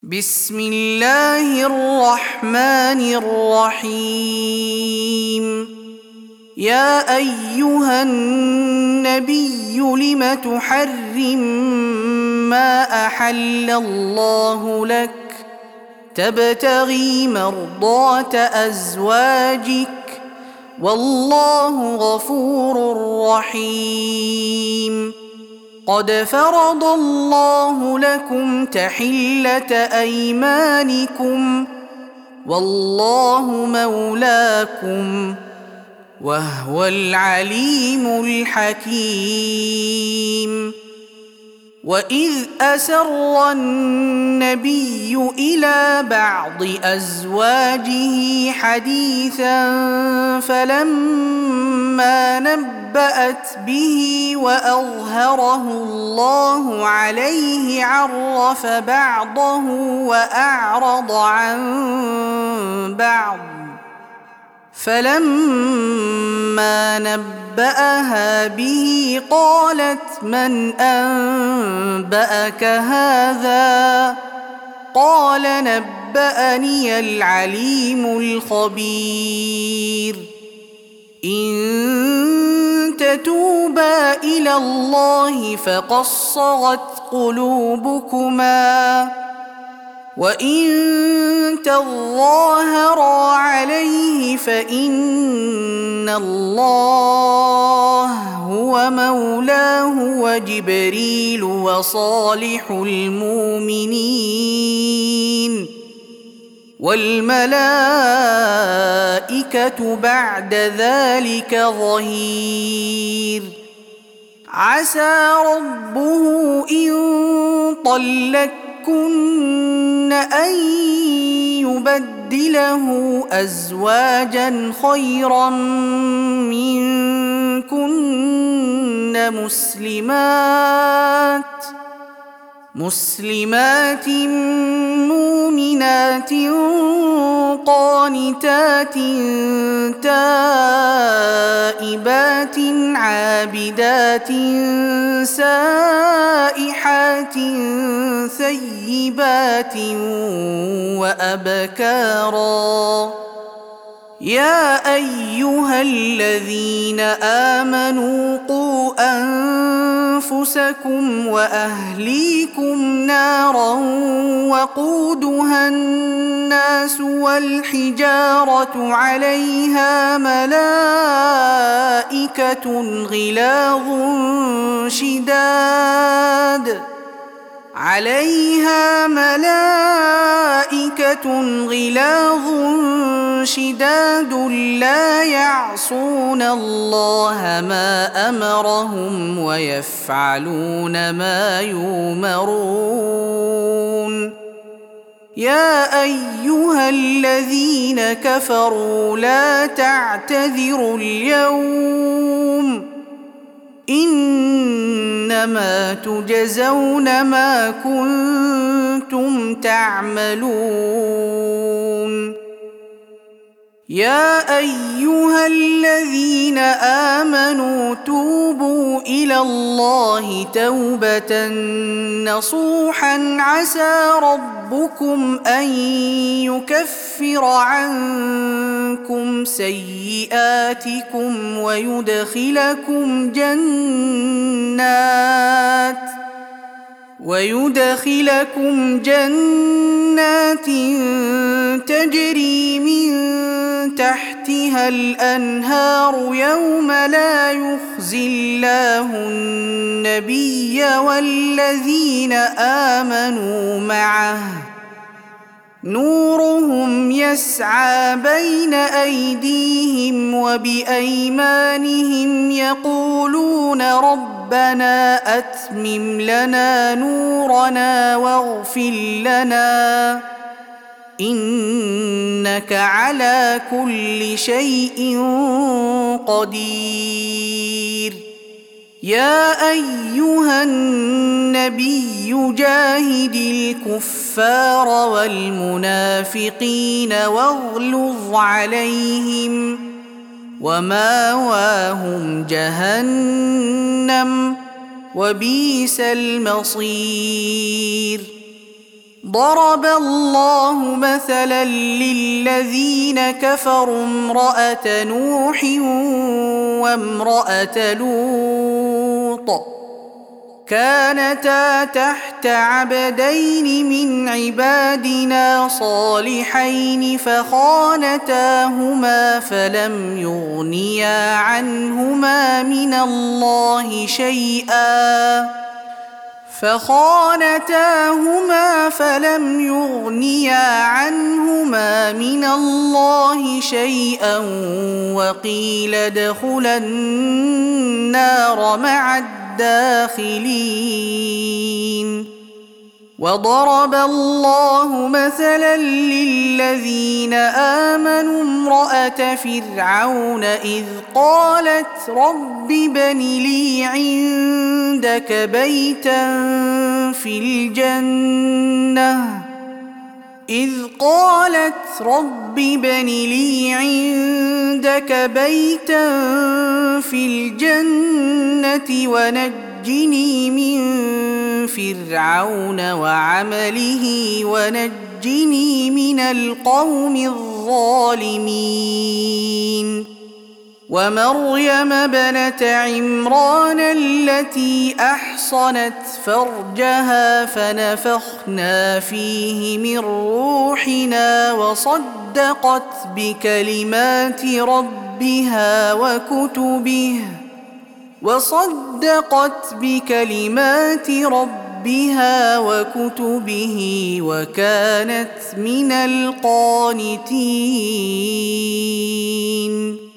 بسم الله الرحمن الرحيم. يا أيها النبي لم تحرم ما أحل الله لك تبتغي مرضات أزواجك والله غفور رحيم. قد فرض الله لكم تحلة أيمانكم والله مولاكم وهو العليم الحكيم. وإذ أسر النبي إلى بعض أزواجه حديثا فلما نبأت به وأظهره الله عليه عرف بعضه وأعرض عن بعض، فلما نبأها به قالت من أنبأك هذا؟ قال نبأني العليم الخبير. إن تتوبا إلى الله فقد صغت قلوبكما وإن تظاهرا عليه فإن الله هو مولاه وجبريل وصالح المؤمنين والملائكة بعد ذلك ظهير. عسى ربه إن طلقكن أن يبدله أزواجا خيرا منكن مسلمات مؤمنات قانتات تائبات عابدات سائحات ثيبات وأبكارا. يا أيها الذين آمنوا قوا أنفسكم وأهليكم نارا وقودها الناس والحجارة عليها ملائكة غلاظ شداد لا يعصون الله ما أمرهم ويفعلون ما يؤمرون. يا أيها الذين كفروا لا تعتذروا اليوم إنما تجزون ما كنتم تعملون. يا أيها الذين آمنوا توبوا إلى الله توبة نصوحا عسى ربكم أن يكفر عنكم سيئاتكم ويدخلكم جنات تجري من تحتها الأنهار يوم لا يخزي الله النبي والذين آمنوا معه نورهم يسعى بين أيديهم وبأيمانهم يقولون ربنا أتمم لنا نورنا واغفر لنا إنك على كل شيء قدير. يا أيها النبي جاهد الكفار والمنافقين واغلظ عليهم ومأواهم جهنم وبئس المصير. ضرب الله مثلا للذين كفروا امرأة نوح وامرأة لوط كانتا تحت عبدين من عبادنا صالحين فخانتاهما فلم يغنيا عنهما من الله شيئا وقيل ادخلا النار مع الداخلين وضرب الله مثلا للذين آمنوا امرأة فرعون إذ قالت رب ابن لي عندك بيتا في الجنة ونجني من فرعون وعمله ونجني من القوم الظالمين ومريم ابنة عمران التي أحصنت فرجها فنفخنا فيه من روحنا وصدقت بكلمات ربها وكتبه وكانت من القانتين